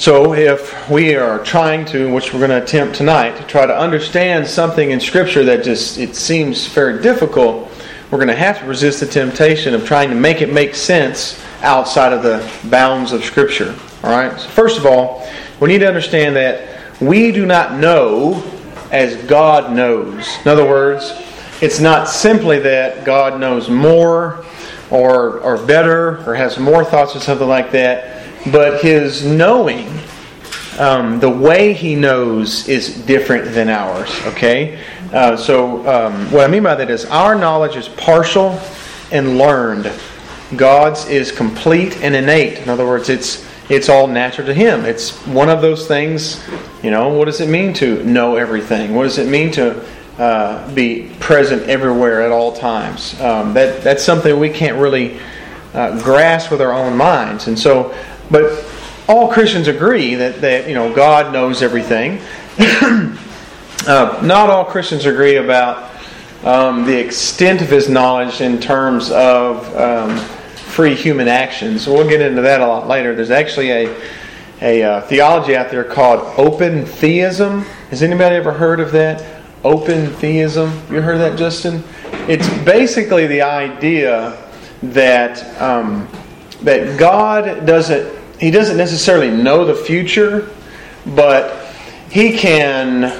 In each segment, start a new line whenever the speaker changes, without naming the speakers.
So if we are trying to, which we're going to attempt tonight, to try to understand something in Scripture that just, it seems very difficult, we're going to have to resist the temptation of trying to make it make sense outside of the bounds of Scripture. All right. So first of all, we need to understand that we do not know as God knows. In other words, it's not simply that God knows more or better or has more thoughts or something like that, but His knowing, the way He knows, is different than ours. Okay? So what I mean by that is our knowledge is partial and learned. God's is complete and innate. In other words, it's all natural to Him. It's one of those things, what does it mean to know everything? What does it mean to be present everywhere at all times? That's something we can't really grasp with our own minds. And so, but all Christians agree that God knows everything. Not all Christians agree about the extent of His knowledge in terms of free human actions. We'll get into that a lot later. There's actually a theology out there called open theism. Has anybody ever heard of that? Open theism. You heard of that, Justin? It's basically the idea that that God doesn't necessarily know the future, but He can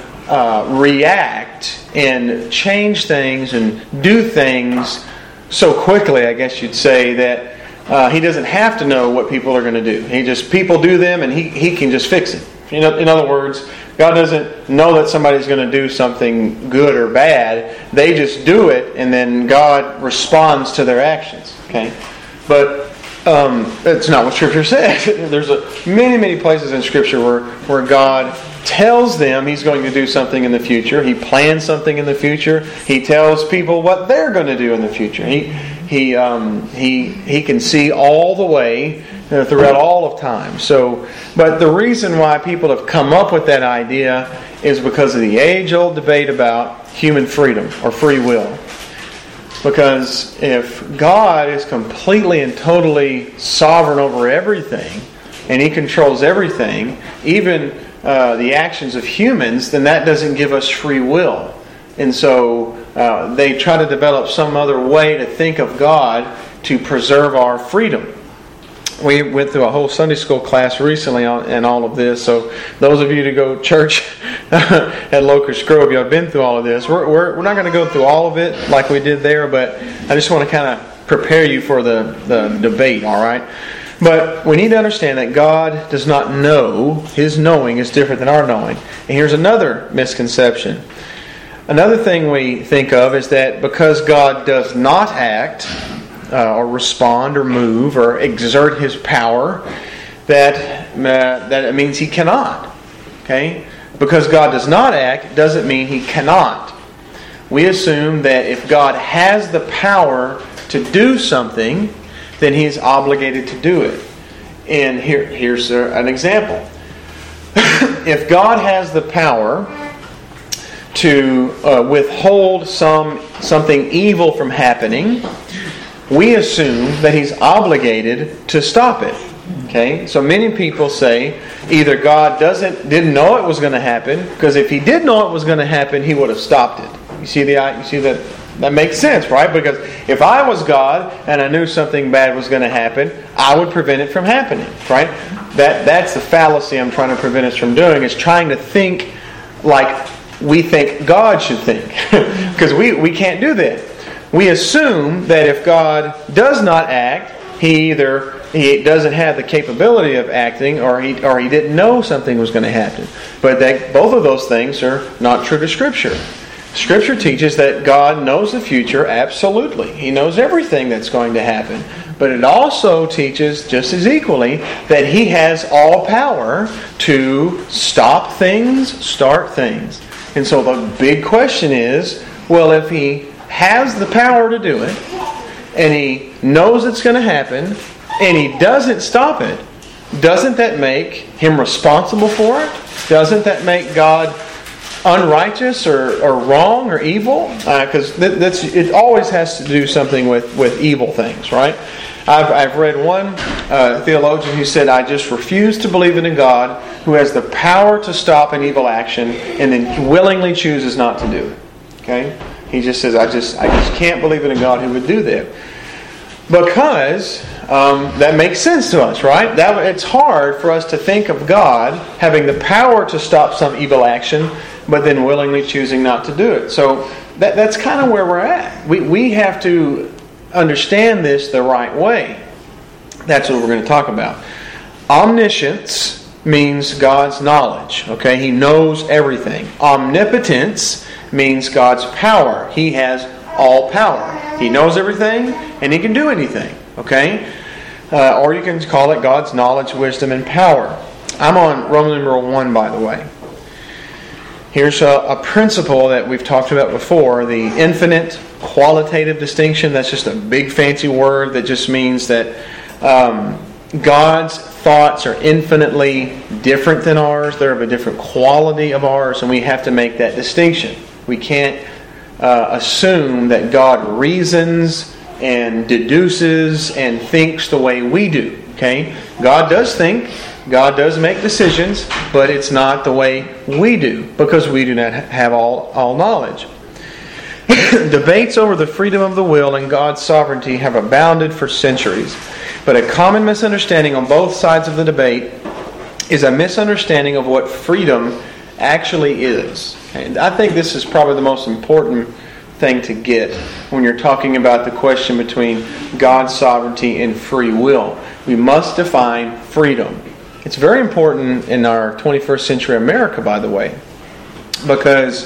react and change things and do things so quickly, I guess you'd say, that He doesn't have to know what people are going to do. People do them, and He can just fix it. In other words, God doesn't know that somebody's going to do something good or bad. They just do it, and then God responds to their actions. Okay, but that's not what Scripture says. There's many places in Scripture where God tells them He's going to do something in the future. He plans something in the future. He tells people what they're going to do in the future. He can see all the way throughout all of time. So, but the reason why people have come up with that idea is because of the age-old debate about human freedom or free will. Because if God is completely and totally sovereign over everything, and He controls everything, even the actions of humans, then that doesn't give us free will. And so they try to develop some other way to think of God to preserve our freedom. We went through a whole Sunday school class recently on all of this. So those of you to go to church at Locust Grove, you have been through all of this. We're not going to go through all of it like we did there, but I just want to kind of prepare you for the debate, all right? But we need to understand that God does not know. His knowing is different than our knowing. And here's another misconception. Another thing we think of is that because God does not act or respond or move or exert His power, that it means He cannot. Okay? Because God does not act doesn't mean He cannot. We assume that if God has the power to do something, then He is obligated to do it. And here's an example. If God has the power to withhold something evil from happening, we assume that He's obligated to stop it. Okay? So many people say either God didn't know it was going to happen, because if He did know it was going to happen, He would have stopped it. You see that makes sense, right? Because if I was God and I knew something bad was going to happen, I would prevent it from happening, right? That's the fallacy I'm trying to prevent us from doing, is trying to think like we think God should think. Because we can't do that. We assume that if God does not act, He doesn't have the capability of acting, or he didn't know something was going to happen. But both of those things are not true to Scripture. Scripture teaches that God knows the future absolutely. He knows everything that's going to happen. But it also teaches, just as equally, that He has all power to stop things, start things. And so the big question is, well, if He has the power to do it, and He knows it's going to happen, and He doesn't stop it, doesn't that make Him responsible for it? Doesn't that make God unrighteous or wrong or evil? Because it always has to do something with evil things, right? I've read one theologian who said, I just refuse to believe in a God who has the power to stop an evil action and then willingly chooses not to do it. Okay? He just says, I just can't believe in a God who would do that. Because that makes sense to us, right? It's hard for us to think of God having the power to stop some evil action, but then willingly choosing not to do it. So that's kind of where we're at. We have to understand this the right way. That's what we're going to talk about. Omniscience means God's knowledge. Okay, He knows everything. Omnipotence means God's power. He has all power. He knows everything and He can do anything. Okay? Or you can call it God's knowledge, wisdom, and power. I'm on Roman numeral 1, by the way. Here's a principle that we've talked about before, the infinite qualitative distinction. That's just a big fancy word that just means that God's thoughts are infinitely different than ours. They're of a different quality of ours, and we have to make that distinction. We can't assume that God reasons and deduces and thinks the way we do. Okay? God does think, God does make decisions, but it's not the way we do, because we do not have all knowledge. Debates over the freedom of the will and God's sovereignty have abounded for centuries. But a common misunderstanding on both sides of the debate is a misunderstanding of what freedom actually is. And I think this is probably the most important thing to get when you're talking about the question between God's sovereignty and free will. We must define freedom. It's very important in our 21st century America, by the way, because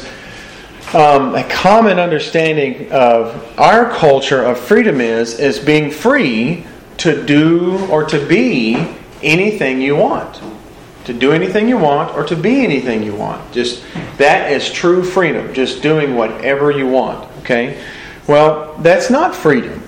a common understanding of our culture of freedom is being free to do or to be anything you want. To do anything you want or to be anything you want. Just that is true freedom. Just doing whatever you want. Okay? Well, that's not freedom.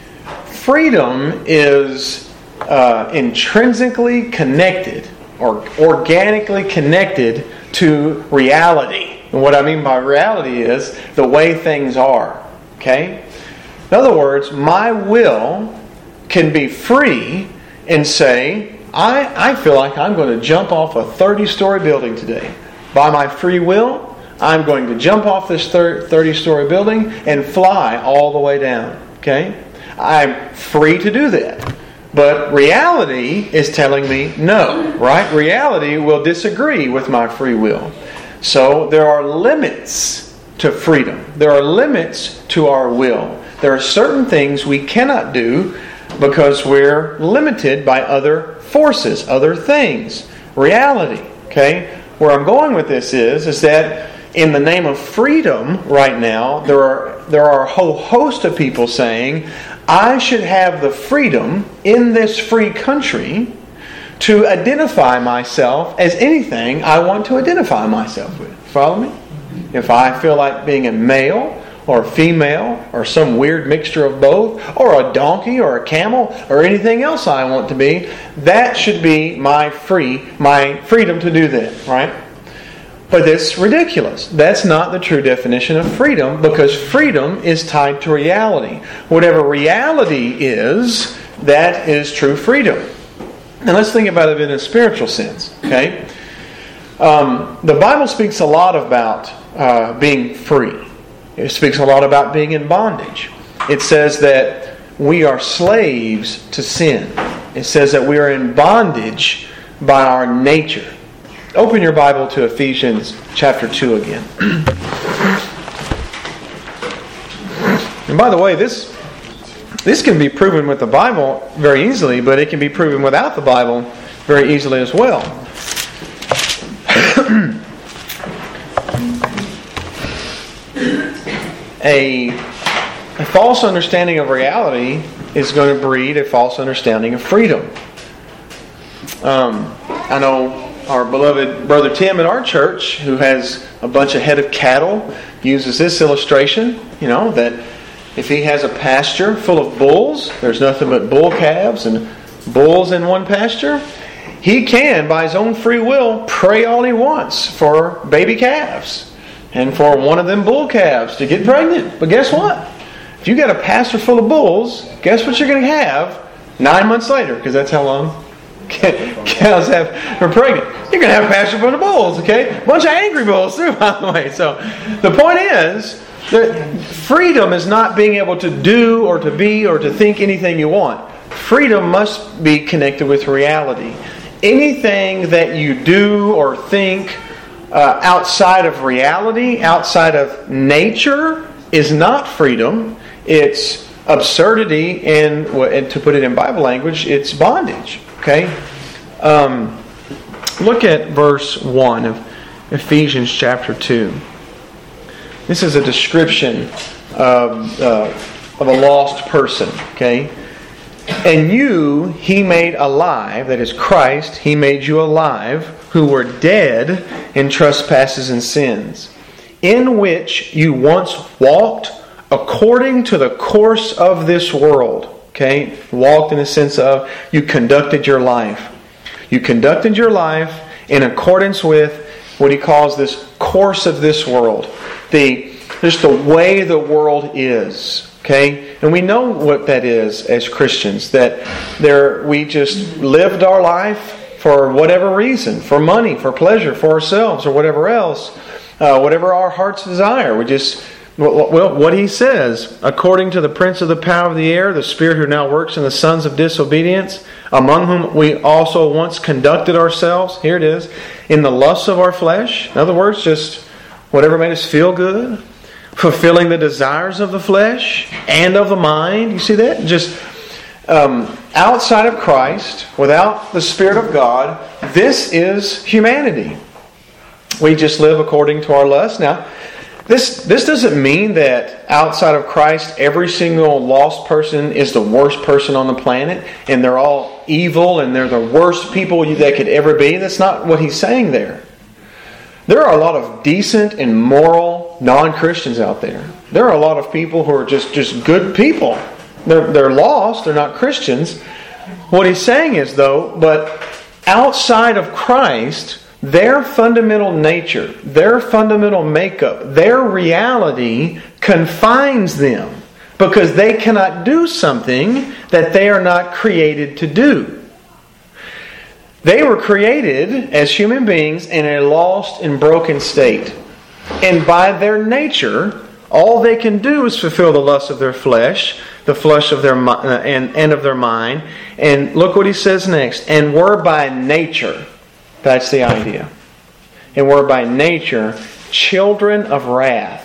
Freedom is intrinsically connected or organically connected to reality. And what I mean by reality is the way things are. Okay? In other words, my will can be free and say, I feel like I'm going to jump off a 30-story building today. By my free will, I'm going to jump off this 30-story building and fly all the way down. Okay? I'm free to do that. But reality is telling me no, right? Reality will disagree with my free will. So there are limits to freedom. There are limits to our will. There are certain things we cannot do because we're limited by other forces, other things. Reality. Okay? Where I'm going with this is that in the name of freedom right now, there are a whole host of people saying, I should have the freedom in this free country to identify myself as anything I want to identify myself with. Follow me? If I feel like being a male or a female or some weird mixture of both, or a donkey or a camel or anything else I want to be, that should be my freedom to do that, right? But it's ridiculous. That's not the true definition of freedom, because freedom is tied to reality. Whatever reality is, that is true freedom. And let's think about it in a spiritual sense. Okay, the Bible speaks a lot about being free. It speaks a lot about being in bondage. It says that we are slaves to sin. It says that we are in bondage by our nature. Open your Bible to Ephesians chapter 2 again. And by the way, this can be proven with the Bible very easily, but it can be proven without the Bible very easily as well. A false understanding of reality is going to breed a false understanding of freedom. I know our beloved brother Tim at our church, who has a bunch of head of cattle, uses this illustration, that if he has a pasture full of bulls, there's nothing but bull calves and bulls in one pasture, he can, by his own free will, pray all he wants for baby calves and for one of them bull calves to get pregnant. But guess what? If you got a pasture full of bulls, guess what you're going to have? 9 months later, because that's how long cows are pregnant. You're going to have pasture from the bulls, okay? A bunch of angry bulls too, by the way. So the point is that freedom is not being able to do or to be or to think anything you want. Freedom must be connected with reality. Anything that you do or think outside of reality, outside of nature, is not freedom. It's absurdity, and to put it in Bible language, it's bondage. Okay? Look at verse 1 of Ephesians chapter 2. This is a description of a lost person. Okay? And you He made alive, that is Christ, He made you alive, who were dead in trespasses and sins, in which you once walked according to the course of this world. Okay? Walked in the sense of you conducted your life. You conducted your life in accordance with what he calls this course of this world. Just the way the world is. Okay? And we know what that is as Christians. That we just lived our life for whatever reason. For money, for pleasure, for ourselves, or whatever else. Whatever our hearts desire. We just... Well, what he says, according to the prince of the power of the air, the spirit who now works in the sons of disobedience, among whom we also once conducted ourselves, here it is, in the lusts of our flesh. In other words, just whatever made us feel good, fulfilling the desires of the flesh and of the mind. You see that? Just outside of Christ, without the Spirit of God, this is humanity. We just live according to our lusts. Now, This doesn't mean that outside of Christ, every single lost person is the worst person on the planet and they're all evil and they're the worst people that could ever be. That's not what he's saying there. There are a lot of decent and moral non-Christians out there. There are a lot of people who are just good people. They're lost. They're not Christians. What he's saying is, though, but outside of Christ, their fundamental nature, their fundamental makeup, their reality confines them because they cannot do something that they are not created to do. They were created as human beings in a lost and broken state. And by their nature, all they can do is fulfill the lust of their flesh, the flesh of their and of their mind. And look what he says next. And were by nature... That's the idea. And we're by nature children of wrath.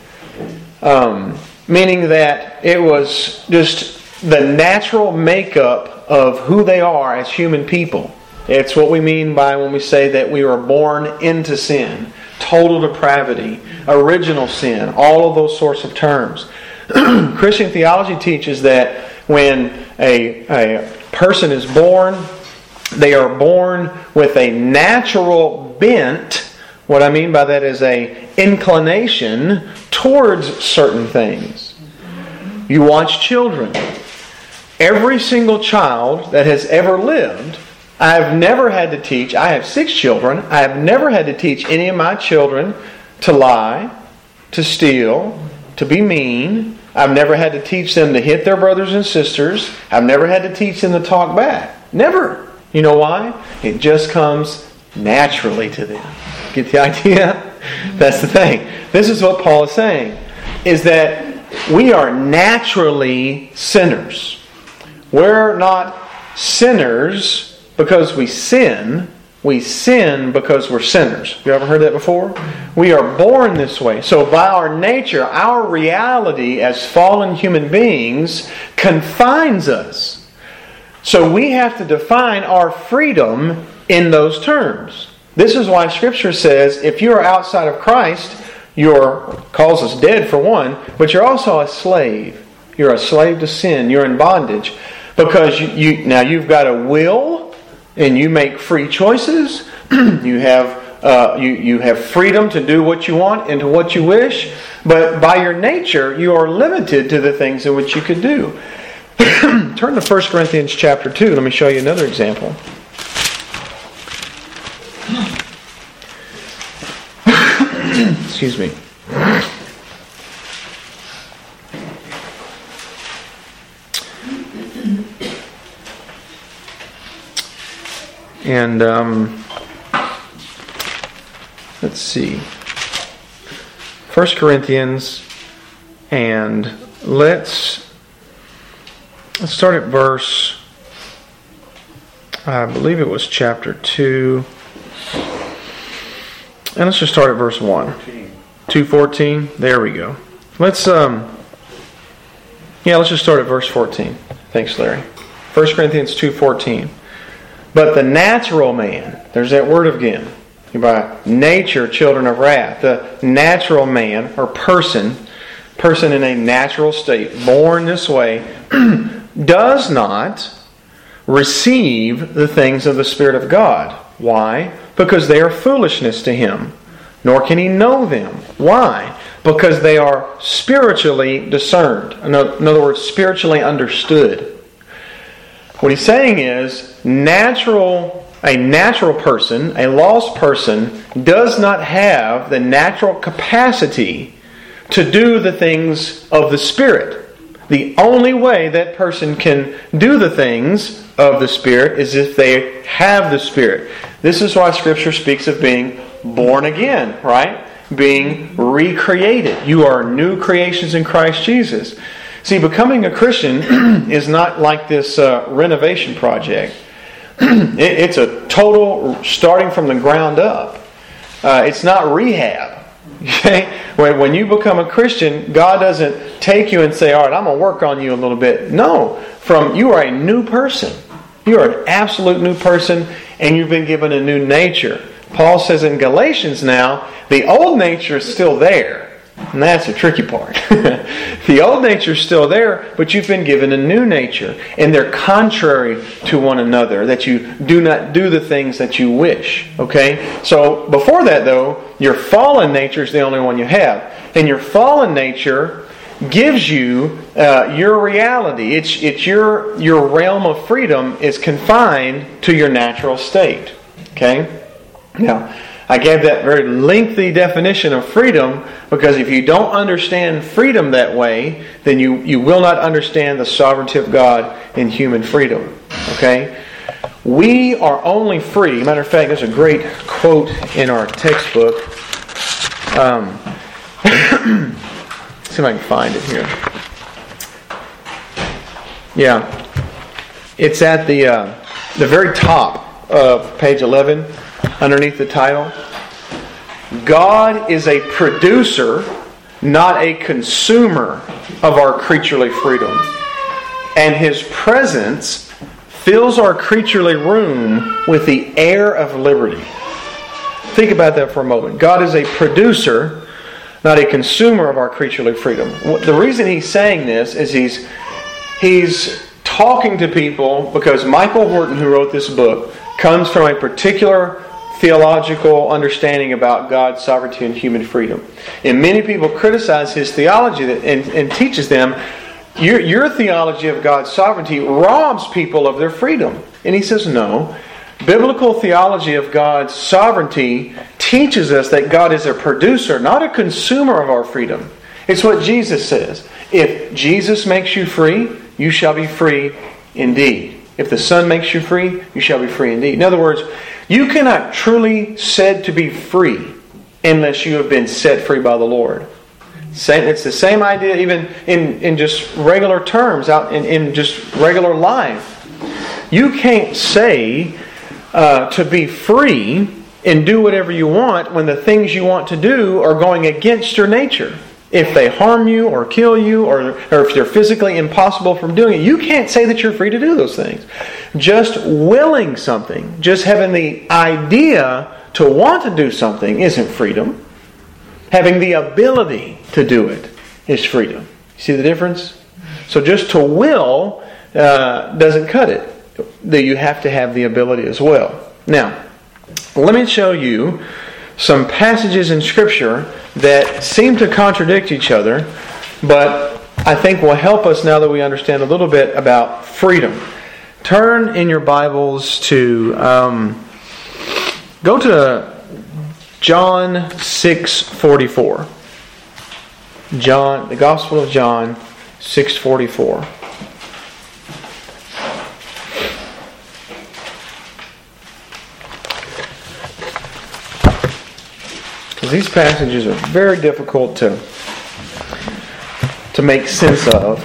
Meaning that it was just the natural makeup of who they are as human people. It's what we mean by when we say that we were born into sin. Total depravity. Original sin. All of those sorts of terms. Christian theology teaches that when a person is born... They are born with a natural bent. What I mean by that is an inclination towards certain things. You watch children. Every single child that has ever lived, I have never had to teach. I have 6 children. I have never had to teach any of my children to lie, to steal, to be mean. I've never had to teach them to hit their brothers and sisters. I've never had to teach them to talk back. Never. You know why? It just comes naturally to them. Get the idea? That's the thing. This is what Paul is saying. Is that we are naturally sinners. We're not sinners because we sin. We sin because we're sinners. You ever heard that before? We are born this way. So by our nature, our reality as fallen human beings confines us. So we have to define our freedom in those terms. This is why Scripture says if you are outside of Christ, calls us dead for one, but you're also a slave. You're a slave to sin. You're in bondage. Because you've got a will and you make free choices. You have freedom to do what you want and to what you wish. But by your nature, you are limited to the things in which you could do. Turn to 1 Corinthians chapter 2. Let me show you another example. Excuse me. And let's see. 1 Corinthians, and let's start at verse, I believe it was chapter 2. And let's just start at verse 1. 2:14. There we go. Let's just start at verse 14. Thanks, Larry. 1 Corinthians 2:14. But the natural man, there's that word again. By nature, children of wrath. The natural man or person in a natural state, born this way, does not receive the things of the Spirit of God. Why? Because they are foolishness to him, nor can he know them. Why? Because they are spiritually discerned. In other words, spiritually understood. What he's saying is, a natural person, a lost person, does not have the natural capacity to do the things of the Spirit. The only way that person can do the things of the Spirit is if they have the Spirit. This is why Scripture speaks of being born again, right? Being recreated. You are new creations in Christ Jesus. See, becoming a Christian is not like this renovation project. It's a total starting from the ground up. It's not rehab. Okay? When you become a Christian, God doesn't take you and say, all right, I'm going to work on you a little bit. No. You are a new person. You are an absolute new person, and you've been given a new nature. Paul says in Galatians now, the old nature is still there. And that's the tricky part. The old nature is still there, but you've been given a new nature. And they're contrary to one another, that you do not do the things that you wish. Okay? So before that, though, your fallen nature is the only one you have. And your fallen nature gives you your reality. It's your realm of freedom is confined to your natural state. Okay? Now, I gave that very lengthy definition of freedom because if you don't understand freedom that way, then you will not understand the sovereignty of God in human freedom. Okay? We are only free. Matter of fact, there's a great quote in our textbook. See if I can find it here. Yeah. It's at the very top of page 11. Underneath the title, God is a producer, not a consumer of our creaturely freedom. And His presence fills our creaturely room with the air of liberty. Think about that for a moment. God is a producer, not a consumer of our creaturely freedom. The reason He's saying this is He's talking to people because Michael Horton, who wrote this book, comes from a particular theological understanding about God's sovereignty and human freedom. And many people criticize his theology and teaches them, your theology of God's sovereignty robs people of their freedom. And he says, no. Biblical theology of God's sovereignty teaches us that God is a producer, not a consumer of our freedom. It's what Jesus says. If Jesus makes you free, you shall be free indeed. If the Son makes you free, you shall be free indeed. In other words, you cannot truly said to be free unless you have been set free by the Lord. It's the same idea even in just regular terms, out in just regular life. You can't say to be free and do whatever you want when the things you want to do are going against your nature. If they harm you or kill you or if they're physically impossible from doing it, you can't say that you're free to do those things. Just willing something, just having the idea to want to do something isn't freedom. Having the ability to do it is freedom. See the difference? So just to will doesn't cut it. You have to have the ability as well. Now, let me show you some passages in Scripture that seem to contradict each other, but I think will help us now that we understand a little bit about freedom. Turn in your Bibles to, go to John 6:44. John, the Gospel of John 6:44. these passages are very difficult to make sense of.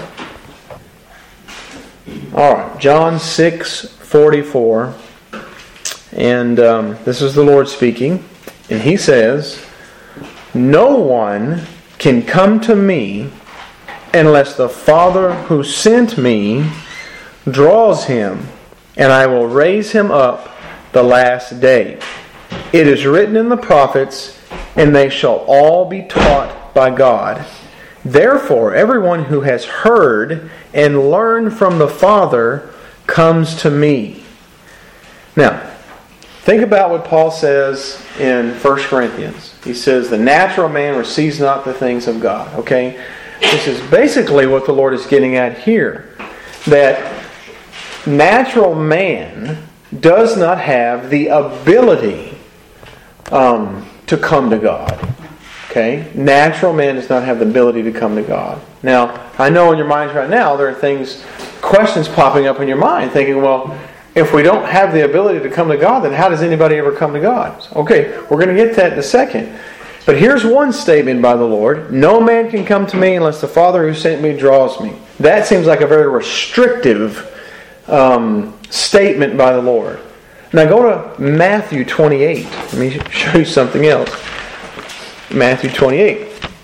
All right, John 6:44, and this is the Lord speaking, and He says, "No one can come to me unless the Father who sent me draws him, and I will raise him up the last day. It is written in the prophets, and they shall all be taught by God. Therefore, everyone who has heard and learned from the Father comes to me." Now, think about what Paul says in 1 Corinthians. He says, "The natural man receives not the things of God." Okay? This is basically what the Lord is getting at here. That natural man does not have the ability to come to God. Okay? Natural man does not have the ability to come to God. Now, I know in your minds right now there are questions popping up in your mind, thinking, well, if we don't have the ability to come to God, then how does anybody ever come to God? Okay, we're going to get to that in a second. But here's one statement by the Lord: "No man can come to me unless the Father who sent me draws me." That seems like a very restrictive statement by the Lord. Now go to Matthew 28. Let me show you something else. Matthew 28.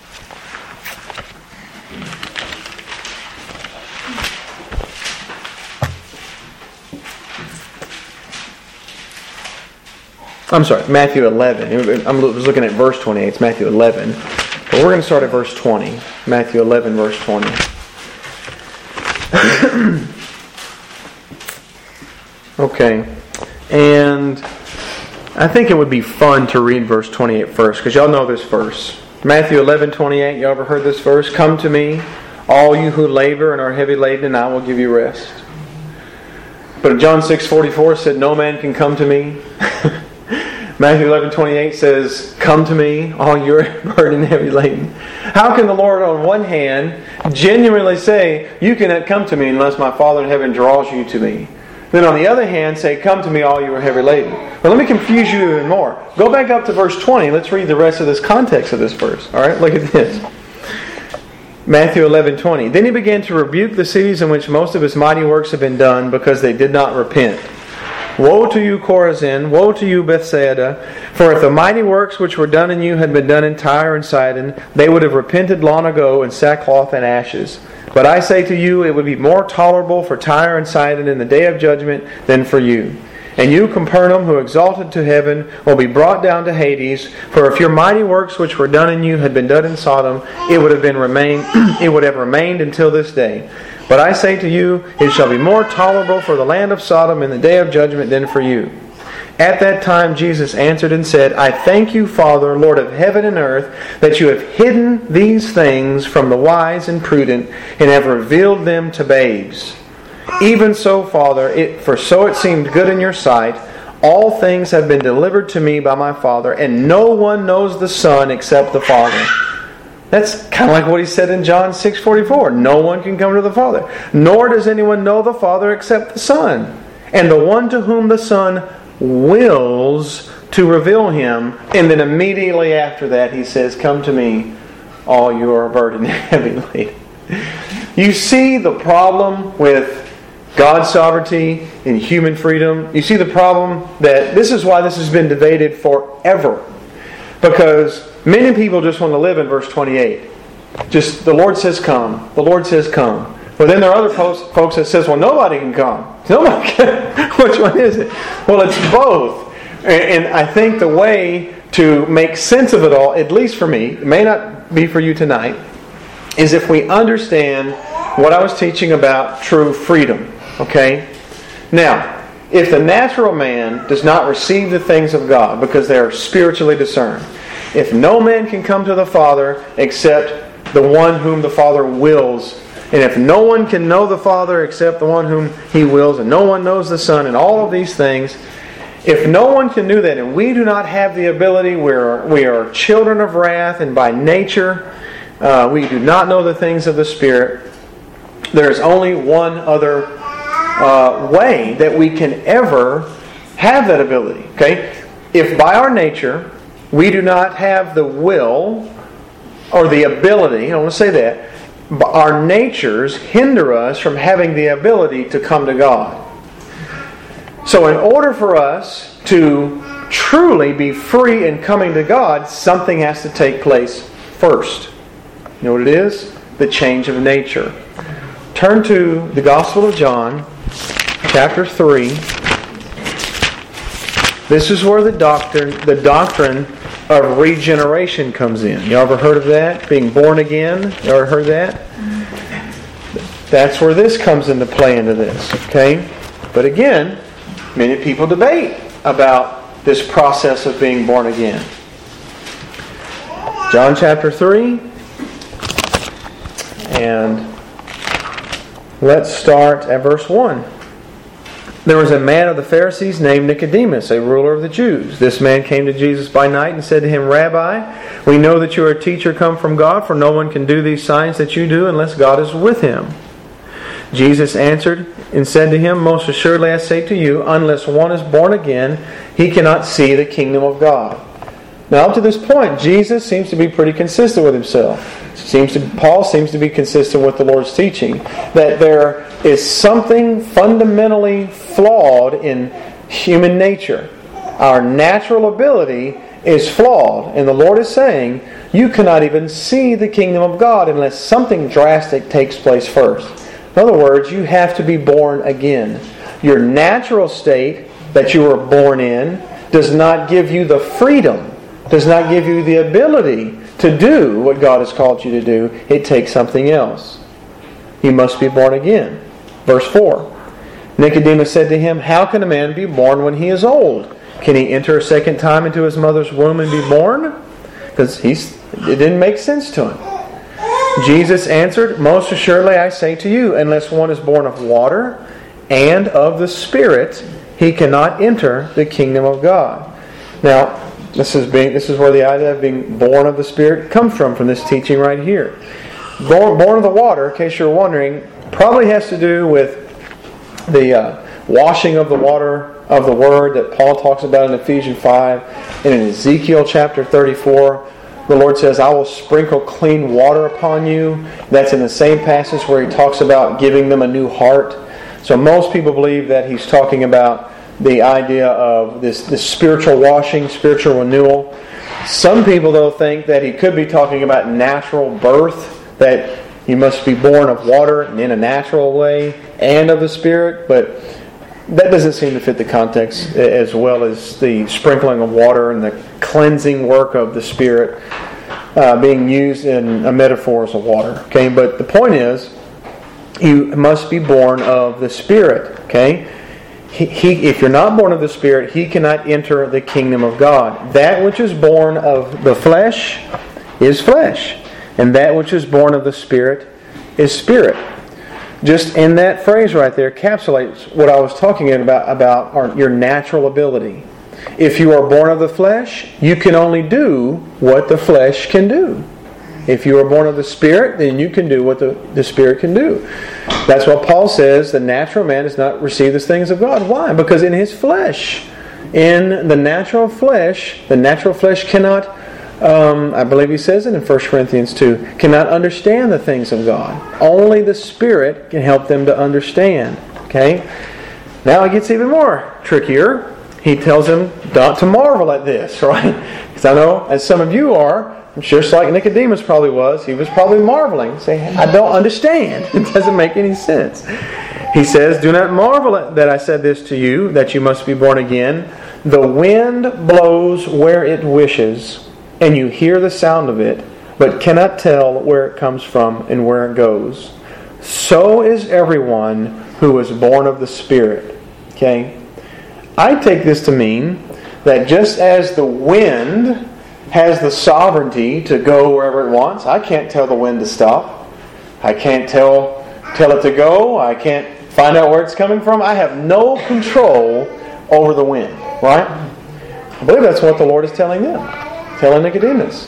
I'm sorry, Matthew 11. I was looking at verse 28. It's Matthew 11. But we're going to start at verse 20. Matthew 11, verse 20. Okay. And I think it would be fun to read verse 28 first, because y'all know this verse. Matthew 11:28. You ever heard this verse? "Come to me, all you who labor and are heavy laden, and I will give you rest." But John 6:44 said, "No man can come to me." Matthew 11:28 says, "Come to me, all you are burdened and heavy laden." How can the Lord on one hand genuinely say, "You cannot come to me unless my Father in heaven draws you to me"? Then on the other hand say, "Come to me, all you are heavy laden"? But let me confuse you even more. Go back up to verse 20. Let's read the rest of this context of this verse. Alright, look at this. Matthew 11:20. "Then he began to rebuke the cities in which most of his mighty works had been done, because they did not repent. Woe to you, Chorazin! Woe to you, Bethsaida! For if the mighty works which were done in you had been done in Tyre and Sidon, they would have repented long ago in sackcloth and ashes. But I say to you, it would be more tolerable for Tyre and Sidon in the day of judgment than for you. And you, Capernaum, who exalted to heaven, will be brought down to Hades. For if your mighty works which were done in you had been done in Sodom, it would have remained until this day. But I say to you, it shall be more tolerable for the land of Sodom in the day of judgment than for you." At that time Jesus answered and said, "I thank you, Father, Lord of heaven and earth, that you have hidden these things from the wise and prudent, and have revealed them to babes. Even so, Father, for so it seemed good in your sight. All things have been delivered to me by my Father, and no one knows the Son except the Father." That's kind of like what he said in John 6:44. No one can come to the Father. "Nor does anyone know the Father except the Son, and the one to whom the Son wills to reveal him." And then immediately after that he says, "Come to me, all you are burdened and heavy laden." You see the problem with God's sovereignty and human freedom. You see the problem that this is why this has been debated forever. Because many people just want to live in verse 28. Just, the Lord says come. The Lord says come. But then there are other folks that says, well, nobody can come. Nobody can. Which one is it? Well, it's both. And I think the way to make sense of it all, at least for me, it may not be for you tonight, is if we understand what I was teaching about true freedom. Okay? Now, if the natural man does not receive the things of God because they are spiritually discerned, if no man can come to the Father except the one whom the Father wills, and if no one can know the Father except the one whom He wills, and no one knows the Son, and all of these things, if no one can do that, and we do not have the ability, we are children of wrath, and by nature we do not know the things of the Spirit, there is only one other way that we can ever have that ability. Okay? If by our nature we do not have the will or the ability, I want to say that, our natures hinder us from having the ability to come to God. So in order for us to truly be free in coming to God, something has to take place first. You know what it is? The change of nature. Turn to the Gospel of John, chapter 3. This is where the doctrine of regeneration comes in. You ever heard of that? Being born again? You ever heard that? That's where this comes into play into this. Okay? But again, many people debate about this process of being born again. John chapter 3. And let's start at verse 1. There was a man of the Pharisees named Nicodemus, a ruler of the Jews. This man came to Jesus by night and said to him, Rabbi, we know that you are a teacher come from God, for no one can do these signs that you do unless God is with him. Jesus answered and said to him, Most assuredly I say to you, unless one is born again, he cannot see the kingdom of God. Now up to this point, Jesus seems to be pretty consistent with himself. Paul seems to be consistent with the Lord's teaching, that there is something fundamentally flawed in human nature. Our natural ability is flawed, and the Lord is saying, you cannot even see the kingdom of God unless something drastic takes place first. In other words, you have to be born again. Your natural state that you were born in does not give you the freedom, does not give you the ability to do what God has called you to do. It takes something else. You must be born again. Verse 4. Nicodemus said to him, How can a man be born when he is old? Can he enter a second time into his mother's womb and be born? Because it didn't make sense to him. Jesus answered, Most assuredly I say to you, unless one is born of water and of the Spirit, he cannot enter the kingdom of God. Now, this is where the idea of being born of the Spirit comes from this teaching right here. Born of the water, in case you're wondering, probably has to do with the washing of the water of the Word that Paul talks about in Ephesians 5. And in Ezekiel chapter 34, the Lord says, I will sprinkle clean water upon you. That's in the same passage where He talks about giving them a new heart. So most people believe that He's talking about the idea of this spiritual washing, spiritual renewal. Some people, though, think that He could be talking about natural birth, that you must be born of water and in a natural way and of the Spirit, but that doesn't seem to fit the context as well as the sprinkling of water and the cleansing work of the Spirit being used in a metaphor as of water. Okay, but the point is, you must be born of the Spirit. Okay, if you're not born of the Spirit, he cannot enter the kingdom of God. That which is born of the flesh is flesh, and that which is born of the Spirit is spirit. Just in that phrase right there encapsulates what I was talking about your natural ability. If you are born of the flesh, you can only do what the flesh can do. If you are born of the Spirit, then you can do what the Spirit can do. That's what Paul says, the natural man does not receive the things of God. Why? Because in his flesh, in the natural flesh cannot, I believe he says it in 1 Corinthians 2, cannot understand the things of God. Only the Spirit can help them to understand. Okay? Now it gets even more trickier. He tells them not to marvel at this, right? Because I know, as some of you are, just like Nicodemus probably was, he was probably marveling, saying, I don't understand. It doesn't make any sense. He says, Do not marvel that I said this to you, that you must be born again. The wind blows where it wishes, and you hear the sound of it, but cannot tell where it comes from and where it goes. So is everyone who is born of the Spirit. Okay? I take this to mean that just as the wind has the sovereignty to go wherever it wants, I can't tell the wind to stop. I can't tell it to go. I can't find out where it's coming from. I have no control over the wind. Right? I believe that's what the Lord is telling them. Telling Nicodemus.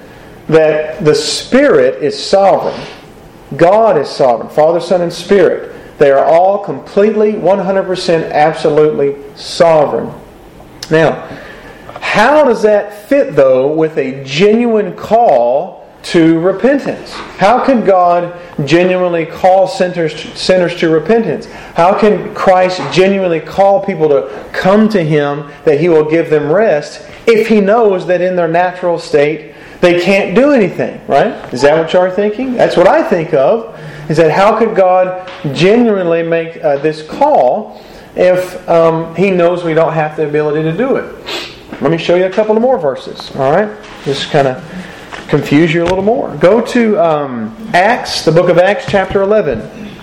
That the Spirit is sovereign. God is sovereign. Father, Son, and Spirit. They are all completely, 100%, absolutely sovereign. Now, How does that fit, though, with a genuine call to repentance? How can God genuinely call sinners to repentance? How can Christ genuinely call people to come to Him that He will give them rest if He knows that in their natural state they can't do anything, right? Is that what you are thinking? That's what I think of, is that how could God genuinely make this call if He knows we don't have the ability to do it? Let me show you a couple of more verses, all right? Just kind of confuse you a little more. Go to Acts, the book of Acts, chapter 11.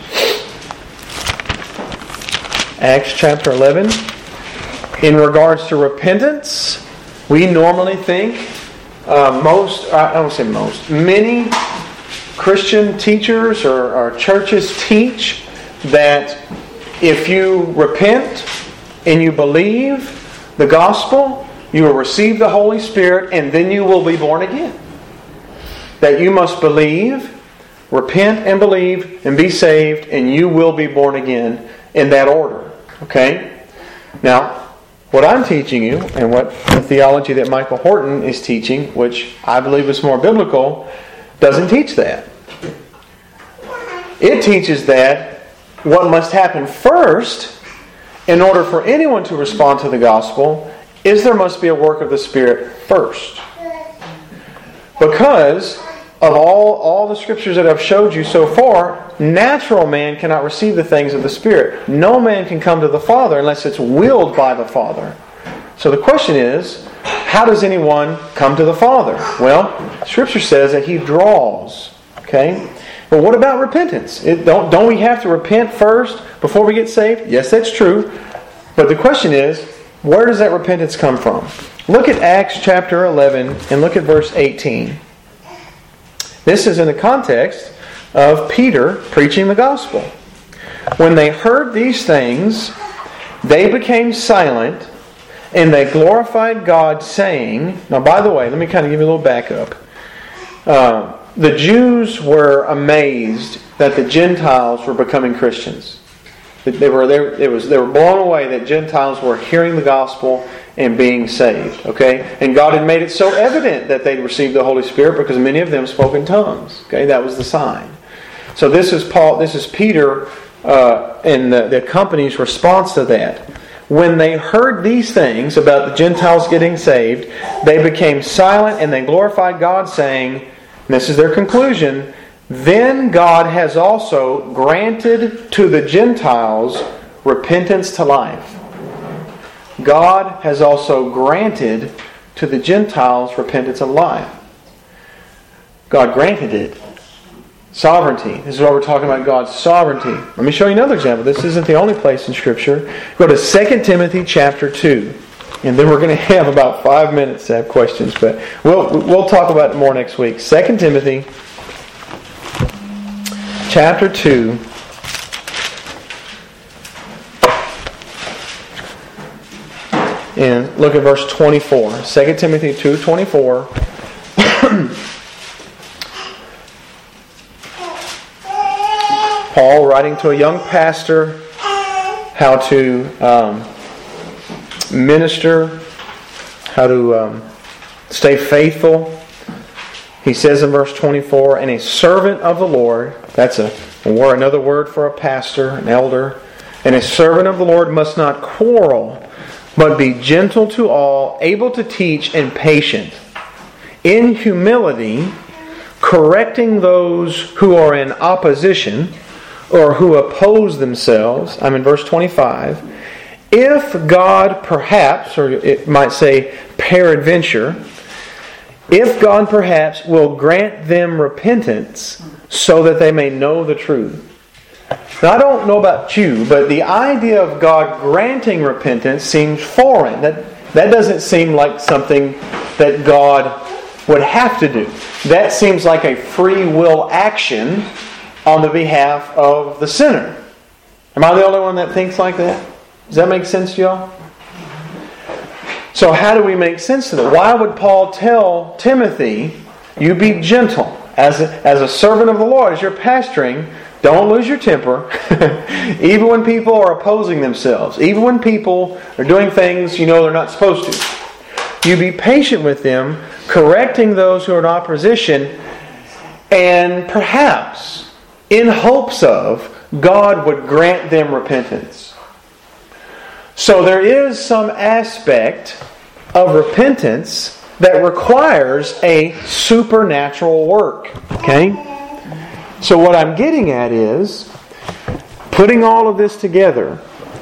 Acts chapter 11. In regards to repentance, we normally think many Christian teachers or churches teach that if you repent and you believe the gospel, you will receive the Holy Spirit and then you will be born again. That you must believe, repent and believe and be saved, and you will be born again in that order. Okay? Now, what I'm teaching you, and what the theology that Michael Horton is teaching, which I believe is more biblical, doesn't teach that. It teaches that what must happen first, in order for anyone to respond to the gospel, is there must be a work of the Spirit first. Because of all the scriptures that I've showed you so far, natural man cannot receive the things of the Spirit. No man can come to the Father unless it's willed by the Father. So the question is, how does anyone come to the Father? Well, Scripture says that He draws. Okay? But what about repentance? Don't we have to repent first before we get saved? Yes, that's true. But the question is, where does that repentance come from? Look at Acts chapter 11 and look at verse 18. This is in the context of Peter preaching the gospel. When they heard these things, they became silent and they glorified God, saying... Now, by the way, let me kind of give you a little backup. The Jews were amazed that the Gentiles were becoming Christians. They were blown away that Gentiles were hearing the gospel and being saved. Okay? And God had made it so evident that they'd received the Holy Spirit because many of them spoke in tongues. Okay? That was the sign. So this is Peter and the company's response to that. When they heard these things about the Gentiles getting saved, they became silent and they glorified God, saying, and this is their conclusion, then God has also granted to the Gentiles repentance to life. God has also granted to the Gentiles repentance of life. God granted it. Sovereignty. This is what we're talking about, God's sovereignty. Let me show you another example. This isn't the only place in Scripture. Go to 2 Timothy chapter 2. And then we're going to have about 5 minutes to have questions. But we'll talk about it more next week. 2 Timothy chapter 2. And look at verse 24. 2 Timothy 2:24. Paul writing to a young pastor how to minister, how to stay faithful. He says in verse 24, and a servant of the Lord, that's another word for a pastor, an elder, and a servant of the Lord must not quarrel, but be gentle to all, able to teach, and patient, in humility, correcting those who are in opposition, or who oppose themselves. I'm in verse 25. If God perhaps, or it might say peradventure, if God perhaps will grant them repentance so that they may know the truth. Now, I don't know about you, but the idea of God granting repentance seems foreign. That doesn't seem like something that God would have to do. That seems like a free will action on the behalf of the sinner. Am I the only one that thinks like that? Does that make sense to y'all? So how do we make sense of it? Why would Paul tell Timothy, you be gentle as a servant of the Lord, as you're pastoring, don't lose your temper, even when people are opposing themselves, even when people are doing things you know they're not supposed to. you be patient with them, correcting those who are in opposition, and perhaps in hopes of God would grant them repentance. So there is some aspect of repentance that requires a supernatural work. Okay? So what I'm getting at is, putting all of this together,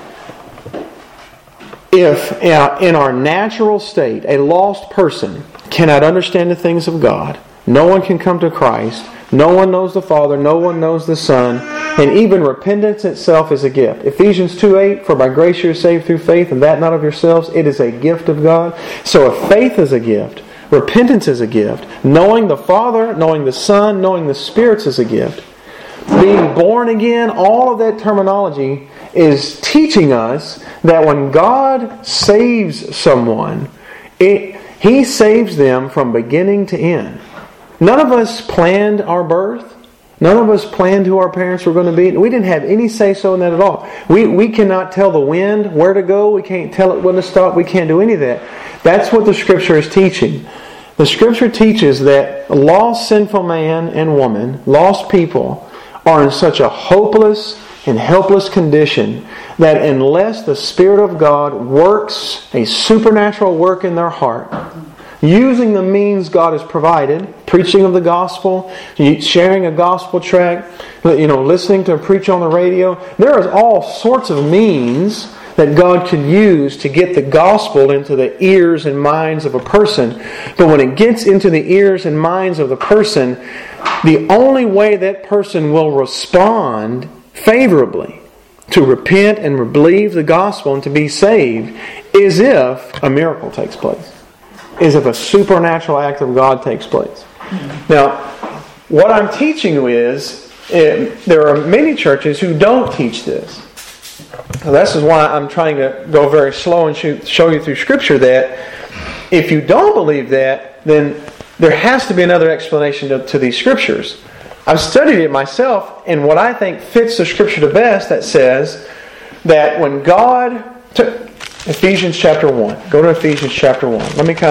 if in our natural state, a lost person cannot understand the things of God, no one can come to Christ, no one knows the Father, no one knows the Son, and even repentance itself is a gift. Ephesians 2:8, for by grace you are saved through faith, and that not of yourselves, it is a gift of God. So if faith is a gift, repentance is a gift, knowing the Father, knowing the Son, knowing the spirits is a gift, being born again, all of that terminology is teaching us that when God saves someone, He saves them from beginning to end. None of us planned our birth. None of us planned who our parents were going to be. We didn't have any say-so in that at all. We cannot tell the wind where to go. We can't tell it when to stop. We can't do any of that. That's what the Scripture is teaching. The Scripture teaches that lost sinful man and woman, lost people, are in such a hopeless and helpless condition that unless the Spirit of God works a supernatural work in their heart, using the means God has provided, preaching of the gospel, sharing a gospel tract, listening to a preacher on the radio, there is all sorts of means that God can use to get the gospel into the ears and minds of a person. But when it gets into the ears and minds of the person, the only way that person will respond favorably to repent and believe the gospel and to be saved is if a miracle takes place. Is if a supernatural act of God takes place. Now, what I'm teaching you is, there are many churches who don't teach this. Now, this is why I'm trying to go very slow and show you through Scripture that if you don't believe that, then there has to be another explanation to these Scriptures. I've studied it myself, and what I think fits the Scripture the best, that says that when God Ephesians chapter 1. Go to Ephesians chapter 1.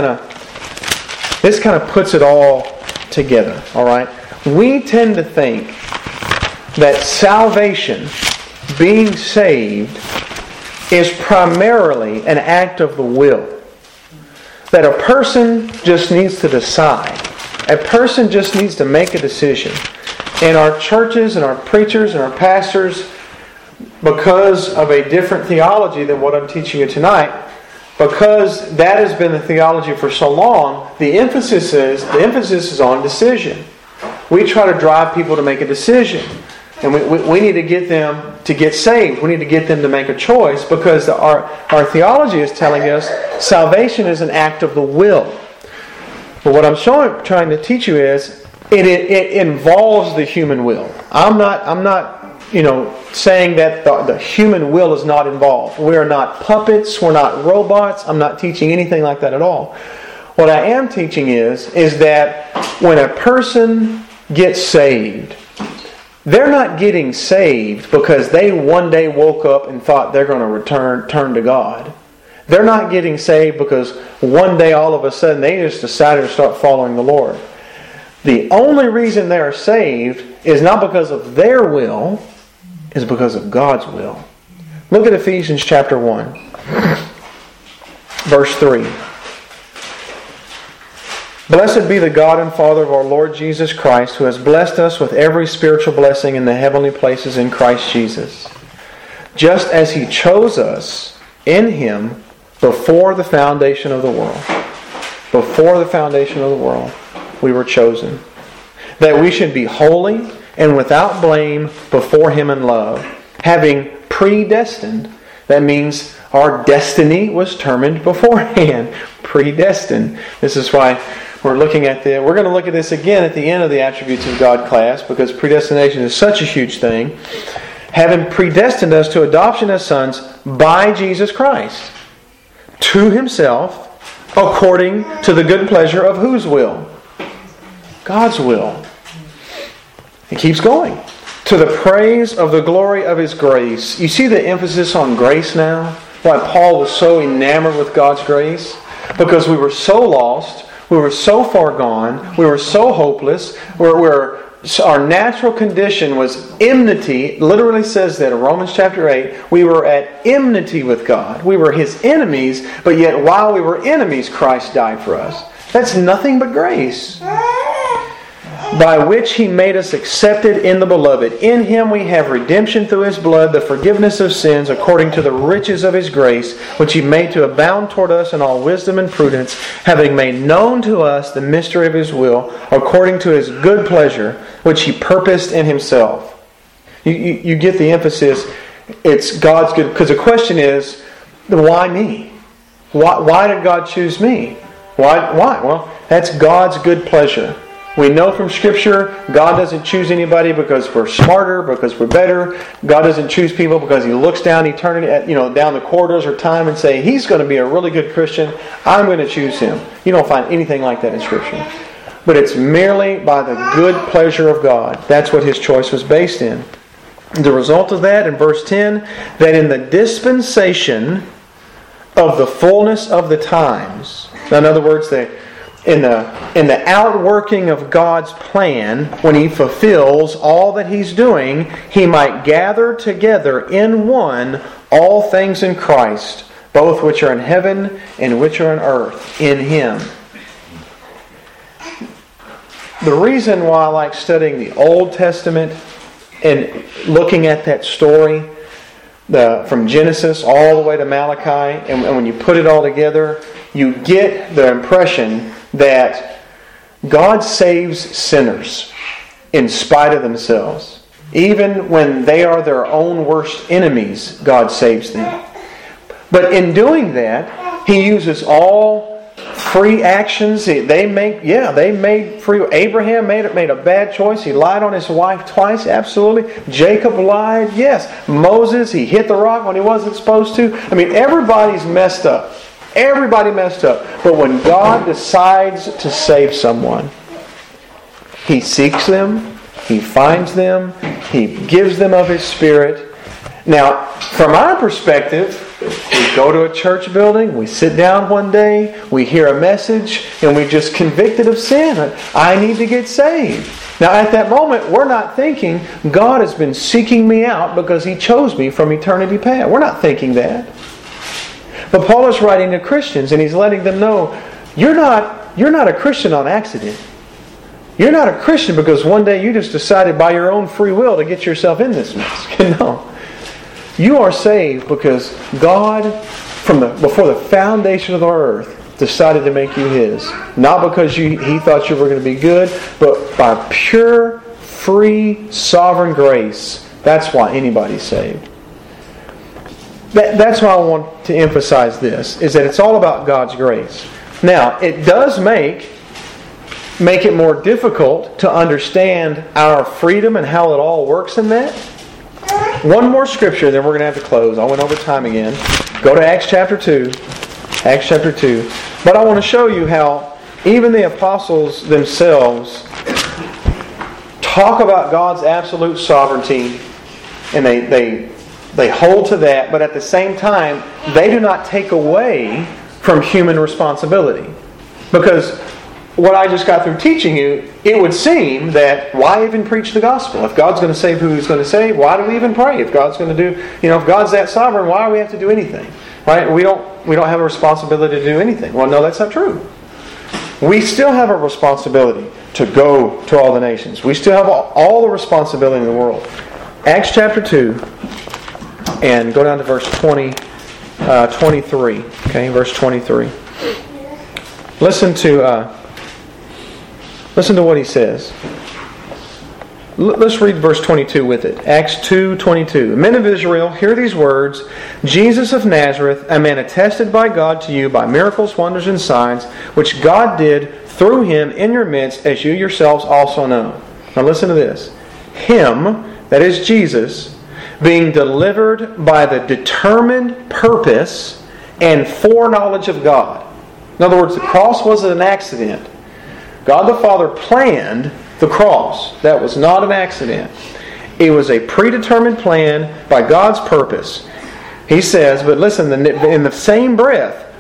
This kind of puts it all together. Alright? We tend to think that salvation, being saved, is primarily an act of the will. That a person just needs to decide. A person just needs to make a decision. And our churches and our preachers and our pastors, because of a different theology than what I'm teaching you tonight, because that has been the theology for so long, the emphasis is on decision. We try to drive people to make a decision. And we need to get them to get saved. We need to get them to make a choice, because our theology is telling us salvation is an act of the will. But what I'm trying to teach you is it involves the human will. I'm not saying that the human will is not involved. We are not puppets. We're not robots. I'm not teaching anything like that at all. What I am teaching is that when a person gets saved, they're not getting saved because they one day woke up and thought they're going to turn to God. They're not getting saved because one day all of a sudden they just decided to start following the Lord. The only reason they are saved is not because of their will, is because of God's will. Look at Ephesians chapter 1, verse 3. Blessed be the God and Father of our Lord Jesus Christ, who has blessed us with every spiritual blessing in the heavenly places in Christ Jesus, just as He chose us in Him before the foundation of the world. Before the foundation of the world, we were chosen, that we should be holy and without blame before Him in love, having predestined. That means our destiny was determined beforehand. Predestined. This is why we're going to look at this again at the end of the Attributes of God class, because predestination is such a huge thing. Having predestined us to adoption as sons by Jesus Christ, to Himself, according to the good pleasure of whose will? God's will. It keeps going. To the praise of the glory of His grace. You see the emphasis on grace now? Why Paul was so enamored with God's grace? because we were so lost, we were so far gone, we were so hopeless, our natural condition was enmity. It literally says that in Romans chapter 8, we were at enmity with God. We were His enemies, but yet while we were enemies, Christ died for us. That's nothing but grace. By which He made us accepted in the Beloved. In Him we have redemption through His blood, the forgiveness of sins, according to the riches of His grace, which He made to abound toward us in all wisdom and prudence, having made known to us the mystery of His will, according to His good pleasure, which He purposed in Himself. You get the emphasis. It's God's good. Because the question is, why me? Why did God choose me? Why? Well, that's God's good pleasure. We know from Scripture, God doesn't choose anybody because we're smarter, because we're better. God doesn't choose people because He looks down eternity, down the corridors of time and say, He's going to be a really good Christian. I'm going to choose him. You don't find anything like that in Scripture. But it's merely by the good pleasure of God. That's what His choice was based in. The result of that, in verse 10, that in the dispensation of the fullness of the times, in other words, in the outworking of God's plan, when He fulfills all that He's doing, He might gather together in one all things in Christ, both which are in heaven and which are on earth, in Him. The reason why I like studying the Old Testament and looking at that story, from Genesis all the way to Malachi, and when you put it all together, you get the impression that God saves sinners in spite of themselves. Even when they are their own worst enemies, God saves them. But in doing that, He uses all free actions. They made free. Abraham made a bad choice. He lied on his wife twice. Absolutely. Jacob lied. Yes. Moses, he hit the rock when he wasn't supposed to. I mean, everybody's messed up. Everybody messed up. But when God decides to save someone, He seeks them, He finds them, He gives them of His Spirit. Now, from our perspective, we go to a church building, we sit down one day, we hear a message, and we're just convicted of sin. I need to get saved. Now, at that moment, we're not thinking, God has been seeking me out because He chose me from eternity past. We're not thinking that. But Paul is writing to Christians, and he's letting them know, you're not a Christian on accident. You're not a Christian because one day you just decided by your own free will to get yourself in this mess. No. You are saved because God, before the foundation of the earth, decided to make you His. Not because He thought you were going to be good, but by pure, free, sovereign grace. That's why anybody's saved. That's why I want to emphasize this, is that it's all about God's grace. Now, it does make it more difficult to understand our freedom and how it all works in that. One more scripture, then we're going to have to close. I went over time again. Go to Acts chapter 2. Acts chapter 2. But I want to show you how even the apostles themselves talk about God's absolute sovereignty, and they hold to that, but at the same time, they do not take away from human responsibility. Because what I just got through teaching you, it would seem that why even preach the gospel? If God's going to save who He's going to save, why do we even pray? If God's going to do, if God's that sovereign, why do we have to do anything? Right? We don't have a responsibility to do anything. Well, no, that's not true. We still have a responsibility to go to all the nations. We still have all the responsibility in the world. Acts chapter 2, and go down to verse 23. Okay, verse 23. Listen to what he says. Let's read verse 22 with it. Acts 2:22. Men of Israel, hear these words. Jesus of Nazareth, a man attested by God to you by miracles, wonders, and signs, which God did through Him in your midst, as you yourselves also know. Now listen to this. Him, that is Jesus, being delivered by the determined purpose and foreknowledge of God. In other words, the cross wasn't an accident. God the Father planned the cross. That was not an accident. It was a predetermined plan by God's purpose. He says, but listen, in the same breath,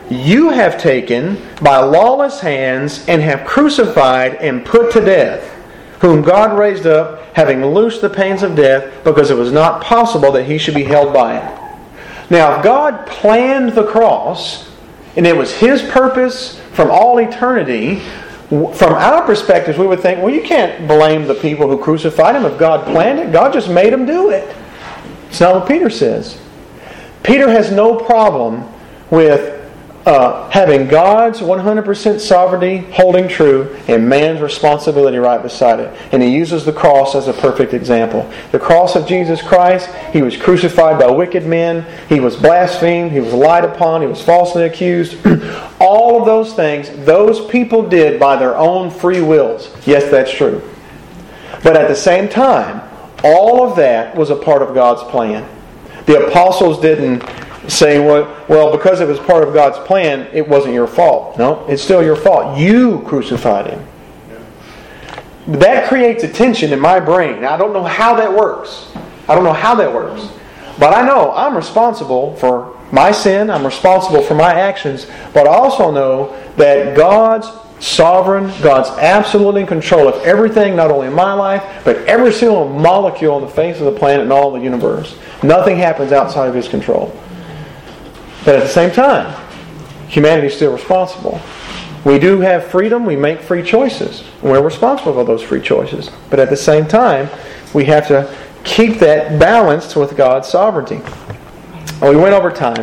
you have taken by lawless hands and have crucified and put to death, whom God raised up, having loosed the pains of death, because it was not possible that he should be held by it. Now, if God planned the cross, and it was His purpose from all eternity, from our perspectives, we would think, well, you can't blame the people who crucified Him if God planned it. God just made them do it. It's not what Peter says. Peter has no problem with having God's 100% sovereignty holding true and man's responsibility right beside it. And he uses the cross as a perfect example. The cross of Jesus Christ, He was crucified by wicked men. He was blasphemed. He was lied upon. He was falsely accused. All of those things, those people did by their own free wills. Yes, that's true. But at the same time, all of that was a part of God's plan. The apostles didn't say, well, because it was part of God's plan, it wasn't your fault. No, it's still your fault. You crucified Him. That creates a tension in my brain. I don't know how that works. But I know I'm responsible for my sin. I'm responsible for my actions. But I also know that God's sovereign, God's absolutely in control of everything, not only in my life, but every single molecule on the face of the planet and all of the universe. Nothing happens outside of His control. But at the same time, humanity is still responsible. We do have freedom. We make free choices. We're responsible for those free choices. But at the same time, we have to keep that balanced with God's sovereignty. We went over time.